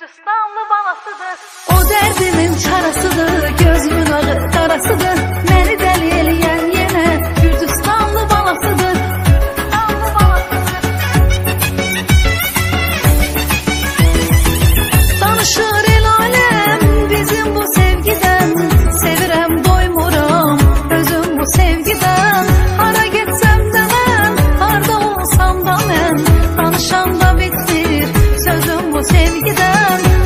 Gürcüstanlı balasıdır. O dərdimin çarasıdır, gözümün ağı qarasıdır. Məni dəli eləyən yenə Gürcüstanlı balasıdır. Gürcüstanlı balasıdır. Danışır el aləm bizim bu sevgidən. Sevirəm doymuram özüm bu sevgidən. Hara getsəm də mən, harda olsam da mən. Danışanda bitir sözüm bu sevgidən.